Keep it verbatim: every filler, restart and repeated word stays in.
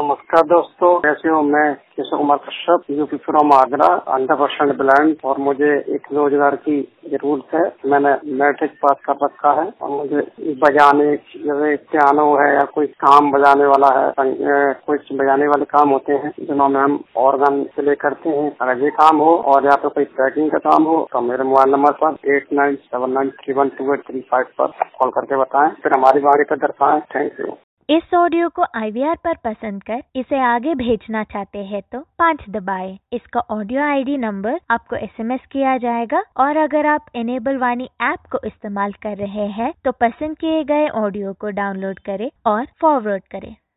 नमस्कार दोस्तों, कैसे हो? मैं Keshav Kumar Kashyap, UP from Agra, hundred percent blind, और मुझे एक रोजगार की जरूरत है। मैंने मैट्रिक पास कर रखा है और मुझे बजाने, जैसे पियानो है या कोई काम बजाने वाला है, कुछ बजाने वाले काम होते हैं जिन्होंने हम ऑर्गन प्ले करते हैं, अगर ये काम हो और या तो कोई पैकिंग का काम हो तो मेरे मोबाइल नंबर पर eight nine seven nine three one two eight three five पर कॉल करके बताएं, फिर हमारी गाड़ी पर दर्शाएं। Thank you. इस ऑडियो को आई वी आर पर पसंद कर इसे आगे भेजना चाहते हैं तो पाँच दबाएं। इसका ऑडियो आई डी नंबर आपको एस एम एस किया जाएगा, और अगर आप इनेबल वाणी ऐप को इस्तेमाल कर रहे हैं तो पसंद किए गए ऑडियो को डाउनलोड करें और फॉरवर्ड करें।